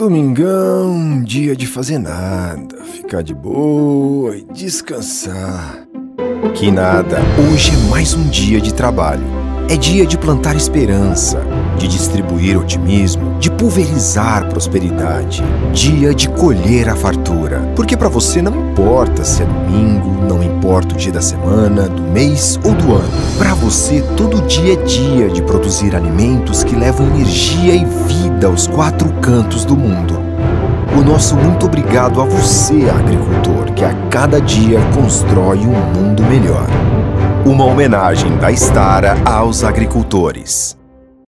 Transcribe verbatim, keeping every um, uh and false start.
Domingão, dia de fazer nada, ficar de boa e descansar. Que nada, hoje é mais um dia de trabalho. É dia de plantar esperança, de distribuir otimismo, de pulverizar prosperidade. Dia de colher a fartura. Porque para você não importa se é domingo, não importa o dia da semana, do mês ou do ano. Para você, todo dia é dia de produzir alimentos que levam energia e vida aos quatro cantos do mundo. O nosso muito obrigado a você, agricultor, que a cada dia constrói um mundo melhor. Uma homenagem da Stara aos agricultores.